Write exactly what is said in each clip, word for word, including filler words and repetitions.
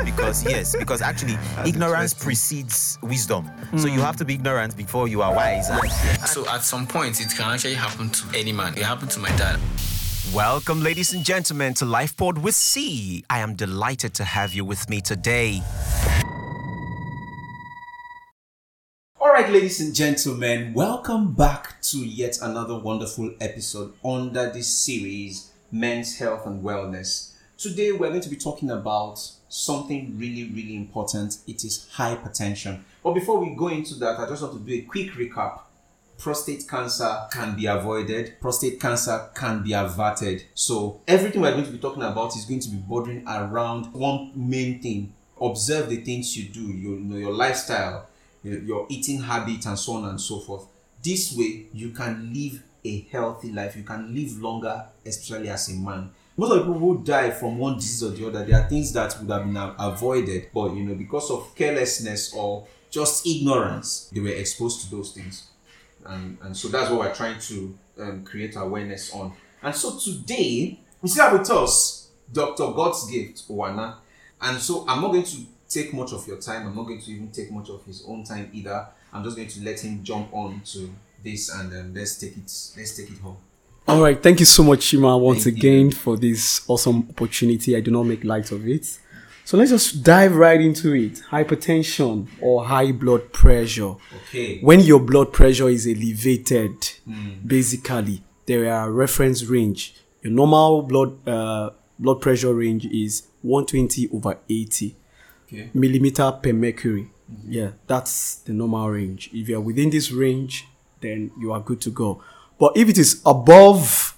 because yes, because actually ignorance precedes wisdom. Mm. So you have to be ignorant before you are wise. And, so at some point, it can actually happen to any man. It happened to my dad. Welcome, ladies and gentlemen, to LifePod with C. I am delighted to have you with me today. All right, ladies and gentlemen, welcome back to yet another wonderful episode under this series, Men's Health and Wellness. Today, we're going to be talking about something really, really important. It is hypertension. But before we go into that, I just want to do a quick recap. Prostate cancer can be avoided. Prostate cancer can be averted. So everything we're going to be talking about is going to be bordering around one main thing. Observe the things you do, you know, your lifestyle, your eating habits, and so on and so forth. This way, you can live a healthy life. You can live longer, especially as a man. Most of the people who die from one disease or the other, there are things that would have been avoided, but you know, because of carelessness or just ignorance, they were exposed to those things. And, and so that's what we're trying to um, create awareness on. And so today, we still have with us Doctor God's Gift, Owana. And so I'm not going to take much of your time. I'm not going to even take much of his own time either. I'm just going to let him jump on to this and um, let's take it let's take it home. All right. Thank you so much, Shima, once Thank again you. for this awesome opportunity. I do not make light of it. So let's just dive right into it. Hypertension or high blood pressure. Okay. When your blood pressure is elevated, Mm. basically, there are reference range. Your normal blood uh, blood pressure range is one twenty over eighty. Okay. Millimeter per mercury. Mm-hmm. Yeah, that's the normal range. If you're within this range, then you are good to go. But if it is above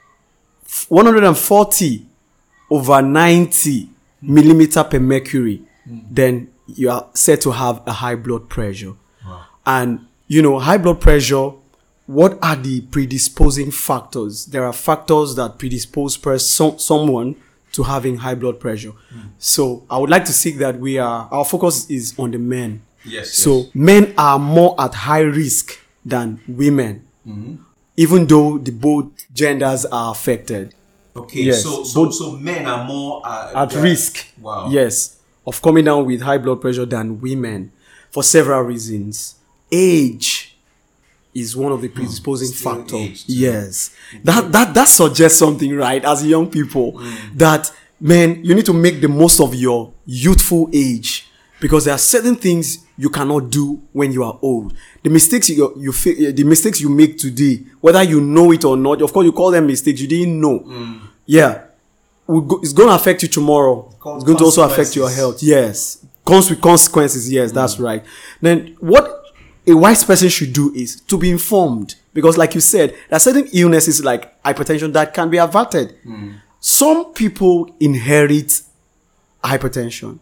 one hundred forty over ninety mm-hmm. millimeter per mercury, mm-hmm. then you are said to have a high blood pressure. Wow. And, you know, high blood pressure, what are the predisposing factors? There are factors that predispose pers- someone to having high blood pressure. Mm. So I would like to see that we are, our focus is on the men. Yes. So yes. men are more at high risk than women, Mm-hmm. even though the both genders are affected. Okay. Yes. So so, Both- so men are more uh, At they're- risk. Wow. Yes. Of coming down with high blood pressure than women for several reasons. Age is one of the predisposing Still factors. age too. Yes. That that that suggests something, right? As young people, that man, you need to make the most of your youthful age, because there are certain things you cannot do when you are old. The mistakes you you fa- the mistakes you make today, whether you know it or not, of course you call them mistakes you didn't know. Mm. Yeah. Will go- It's going to affect you tomorrow. Con- It's going to also affect your consequences. health. Yes. Comes with consequences. Yes, that's right. Then what a wise person should do is to be informed. Because like you said, there are certain illnesses like hypertension that can be averted. Some people inherit hypertension.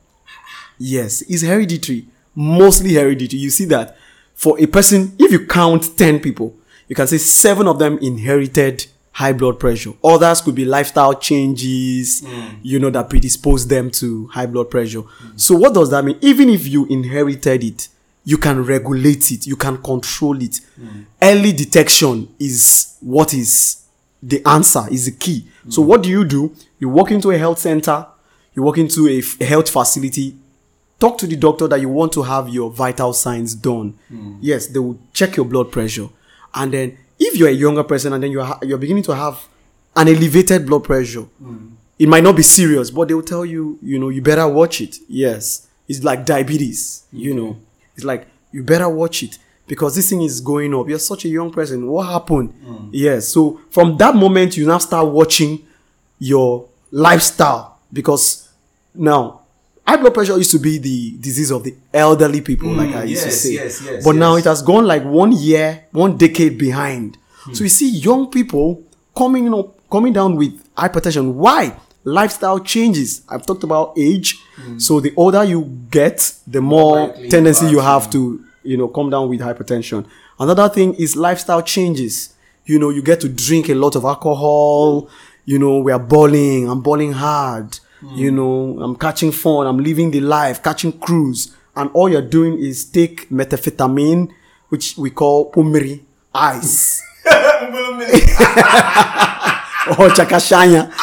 Yes, it's hereditary. Mostly hereditary. You see that for a person, if you count ten people, you can say seven of them inherited high blood pressure. Others could be lifestyle changes, mm. you know, that predispose them to high blood pressure. Mm. So what does that mean? Even if you inherited it, you can regulate it. You can control it. Mm. Early detection is what is the answer, is the key. Mm. So what do you do? You walk into a health center, you walk into a, f- a health facility, talk to the doctor that you want to have your vital signs done. Mm. Yes, they will check your blood pressure. And then if you're a younger person and then you're, ha- you're beginning to have an elevated blood pressure, mm. it might not be serious, but they will tell you, you know, you better watch it. Yes. It's like diabetes, you Okay. know. It's like, you better watch it because this thing is going up. You're such a young person. What happened? Mm. Yes. So from that moment, you now start watching your lifestyle, because now high blood pressure used to be the disease of the elderly people, Mm, like I used yes, to say. yes, yes, but yes. now it has gone like one year, one decade behind. So you see young people coming up, coming down with hypertension. Why? Lifestyle changes. I've talked about age. So the older you get, the more Likely tendency you you are have to- to, you know, come down with hypertension. Another thing is lifestyle changes. You know, you get to drink a lot of alcohol. You know, we are balling. I'm balling hard. You know, I'm catching fun. I'm living the life, catching cruise. And all you're doing is take methamphetamine, which we call pumiri ice. Or chakashanya.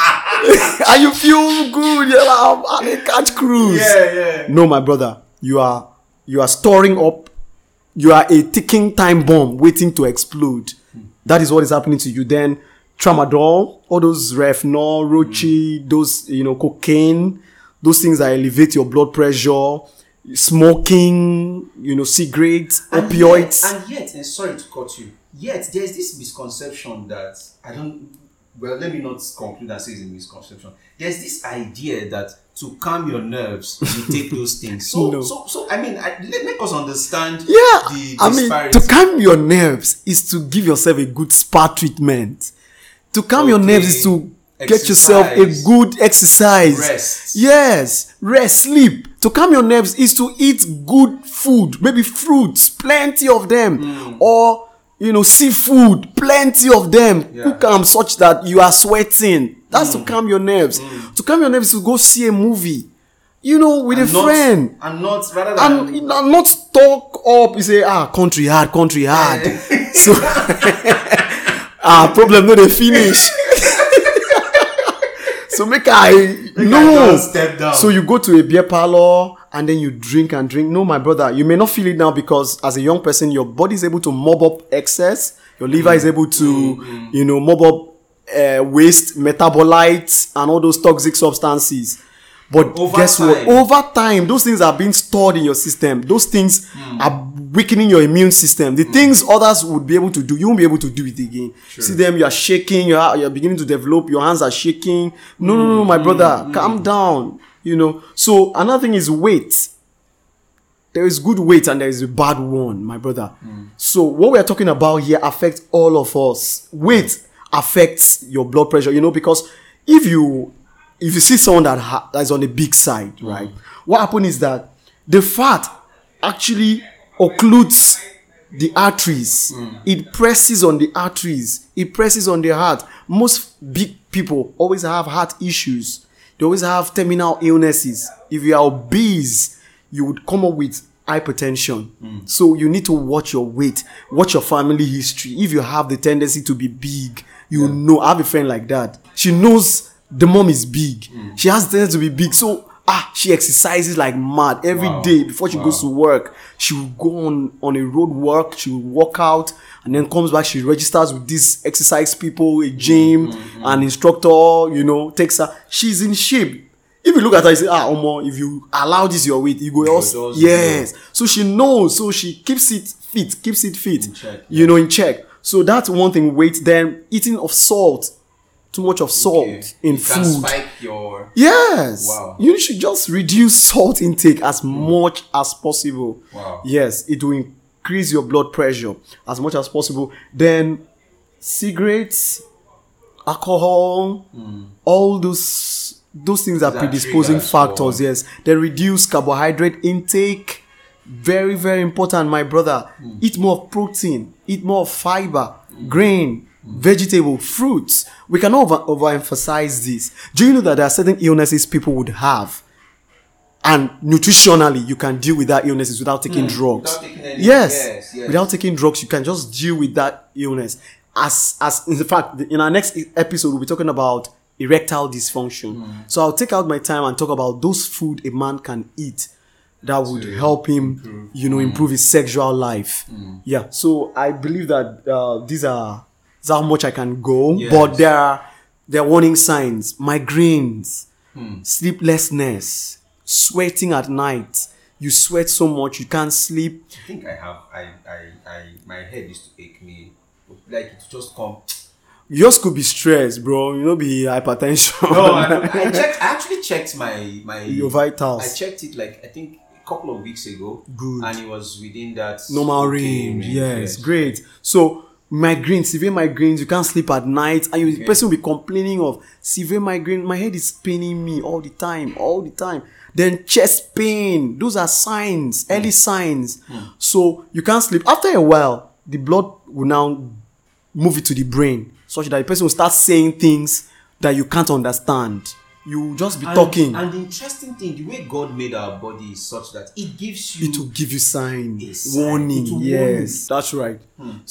and you feel good. You're like, I'm a catch cruise. Yeah, yeah. No, my brother, you are you are storing up. You are a ticking time bomb waiting to explode. That is what is happening to you. Then tramadol, all those Refnol, Rochi, those you know cocaine, those things that elevate your blood pressure. Smoking, you know, cigarettes, And opioids. Yet, and yet, and sorry to cut you. Yet there's this misconception that I don't. Well, let me not conclude and say it's a misconception. There's this idea that to calm your nerves, you take those things. So, No. so, so. I mean, I, let make us understand. Yeah, the I mean, disparity. to calm your nerves is to give yourself a good spa treatment. To calm your Okay. nerves is to get yourself a Exercise. good exercise. Rest. Yes, rest, sleep. To calm your nerves is to eat good food, maybe fruits, plenty of them, Hmm. or you know, seafood, plenty of them. Yeah. Cook them such that you are sweating. That's Hmm. to calm your nerves. To calm your nerves is to go see a movie, you know, with And a not- friend. and not rather than And and not talk up. You say, ah, country hard, country hard. So, ah, problem no they finish. So make I I no. just step down. So you go to a beer parlor and then you drink and drink. No, my brother, you may not feel it now because as a young person, your body is able to mob up excess. Your liver is able to, you know, mob up uh, waste, metabolites, and all those toxic substances. But Over guess time. what? Over time, those things are being stored in your system. Those things are weakening your immune system. The things others would be able to do, you won't be able to do it again. See them, you are shaking, you are, you're beginning to develop, your hands are shaking. No, no, no, my brother, calm down. You know. So another thing is weight. There is good weight and there is a bad one, my brother. So what we are talking about here affects all of us. Weight affects your blood pressure, you know, because if you if you see someone that ha- that is on the big side, right? What happens is that the fat actually occludes the arteries. It presses on the arteries. It presses on the heart. Most big people always have heart issues. They always have terminal illnesses. If you are obese, you would come up with hypertension. So you need to watch your weight, watch your family history. If you have the tendency to be big, you know. I have a friend like that. She knows the mom is big. She has the tendency to be big. So ah, she exercises like mad every day Wow. before she Wow. goes to work. She will go on, on a road work. She will walk out and then comes back. She registers with these exercise people, a gym, an instructor, you know, takes her. She's in shape. If you look at her, you say, ah, Omo, if you allow this your weight, you go also. just Yes. So she knows. So she keeps it fit, keeps it fit, In check, you know, in check. So that's one thing. Weight. Then eating of salt. Too much of salt Okay. in It can food. spike your. Yes. Wow. You should just reduce salt intake as much as possible. Wow. Yes, it will increase your blood pressure as much as possible. Then cigarettes, alcohol, all those those things are These are predisposing triggers factors. for- Yes. Then reduce carbohydrate intake. Very, very important, my brother. Eat more of protein, eat more of fiber, grain, vegetable, fruits. We cannot over overemphasize this. Do you know that there are certain illnesses people would have, and nutritionally you can deal with that illnesses without taking drugs? without taking any- yes. yes, yes. Without taking drugs, you can just deal with that illness. As as in fact, in our next episode, we'll be talking about erectile dysfunction. So I'll take out my time and talk about those food a man can eat that would help him, you know, improve his sexual life. Yeah. So I believe that uh, these are that's how much I can go. Yes. But there are there are warning signs: migraines, sleeplessness, sweating at night. You sweat so much you can't sleep. I think I have. I, I, I, my head used to ache me. Like it just come. Yours could be stress, bro. You know, be hypertension. No, I, I checked. I actually checked my my Your vitals. I checked it like I think a couple of weeks ago. Good. And it was within that Normal okay range. Yes, great. So migraines, severe migraines, you can't sleep at night, and you, the person will be complaining of severe migraine. My head is paining me all the time, all the time. Then chest pain. Those are signs, early signs. So you can't sleep. After a while, the blood will now move it to the brain, such that the person will start saying things that you can't understand. You will just be And, talking. and the interesting thing, the way God made our body is such that it gives you. It will give you sign, A sign. warning. It will warn Yes, that's right. So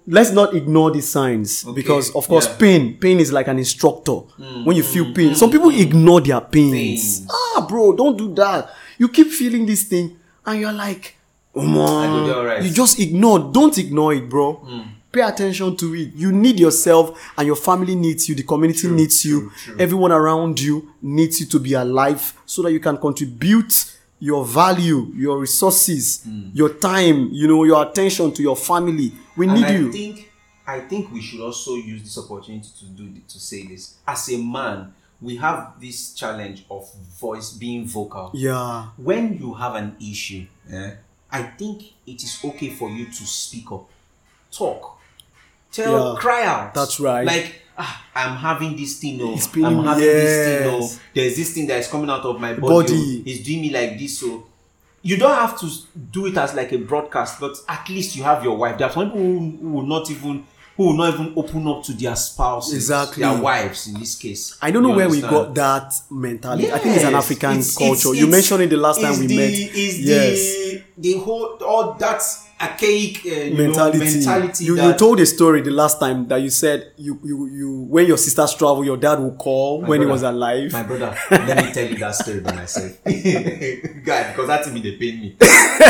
let's not ignore the signs Okay, because, of course, yeah. pain, pain is like an instructor. Mm, when you mm, feel pain, mm, some people mm. ignore their pains. Pains. Ah, bro, don't do that. You keep feeling this thing, and you're like, oh I go man, there, alright. you just ignore. Don't ignore it, bro. Mm. Pay attention to it. You need yourself, and your family needs you. The community True, needs you. true, true. Everyone around you needs you to be alive, so that you can contribute your value, your resources, your time, you know, your attention to your family. We And need I you. think I think we should also use this opportunity to do to say this. As a man, we have this challenge of voice being vocal. Yeah. When you have an issue, eh, I think it is okay for you to speak up, talk, tell, Yeah, cry out. that's right. Like, ah, I'm having this thing. Oh, It's been- I'm having this thing. Oh, yes. there's this thing that is coming out of my body. Body. Oh, it's doing me like this. So you don't have to do it as like a broadcast, but at least you have your wife. There are some people who, who will not even who will not even open up to their spouses, Exactly. their wives in this case. I don't know You where we understand? got that mentality. I think it's an Yes, African it's- culture. it's- you it's- mentioned it the last time it's we the, met. Is Yes. the the whole all that archaic uh, you Mentality. know, mentality you, that you told a story the last time that you said you you, you when your sisters travel, your dad will call My when he brother, was alive. My brother, let me tell you that story by myself. Guy, because that thing they pain me.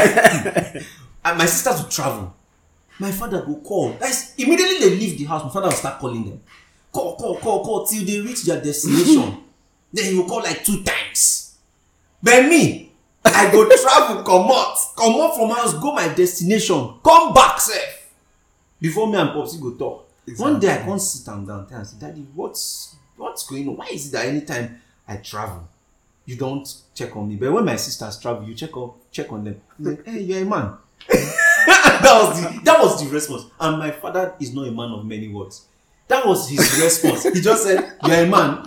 And my sisters will travel. My father will call. That's immediately they leave the house. My father will start calling them. Call, call, call, call till they reach their destination. Then he will call like two times. But me, I go travel, come out, come out from house, go my destination, come back safe. Before me and Popsy go talk. One day I can't sit down down and say, Daddy, what's what's going on? Why is it that anytime I travel, you don't check on me? But when my sisters travel, you check on check on them. I'm like, hey, you're a man. that was the that was the response. And my father is not a man of many words. That was his response. He just said, you're a man.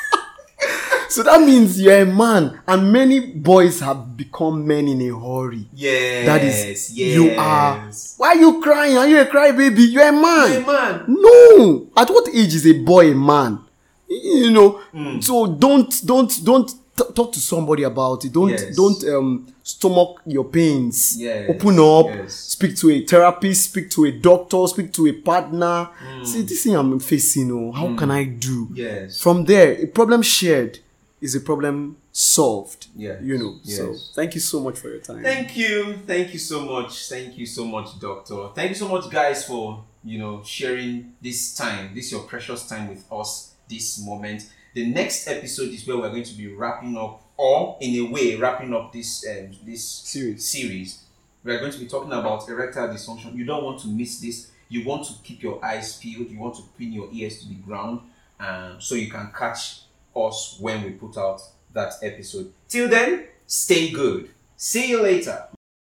So that means you're a man, and many boys have become men in a hurry. Yes, That is, yes. you are. Why are you crying? Are you a crybaby? You're a man. You're a man. No. At what age is a boy a man? You know. Mm. So don't don't don't t- talk to somebody about it. Don't Yes. don't um stomach your pains. Yes. Open up. Yes. Speak to a therapist. Speak to a doctor. Speak to a partner. Mm. See, this thing I'm facing. Oh, how can I do? Yes. From there, a problem shared is a problem solved. Yes. You know. So Yes. thank you so much for your time. Thank you. Thank you so much. Thank you so much, Doctor. Thank you so much, guys, for, you know, sharing this time, this your precious time with us, this moment. The next episode is where we're going to be wrapping up, or in a way, wrapping up this um, this Series. series. We're going to be talking about erectile dysfunction. You don't want to miss this. You want to keep your eyes peeled. You want to pin your ears to the ground, um, so you can catch us when we put out that episode. Till then, stay good. See you later.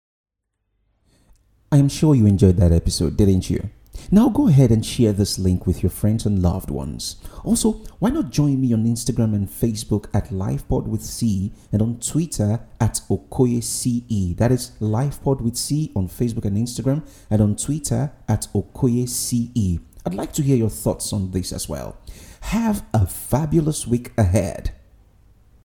I am sure you enjoyed that episode, didn't you? Now go ahead and share this link with your friends and loved ones. Also, why not join me on Instagram and Facebook at LifePod with C and on Twitter at Okoye C E. That is LifePod with C on Facebook and Instagram, and on Twitter at Okoye C E. I'd like to hear your thoughts on this as well. Have a fabulous week ahead.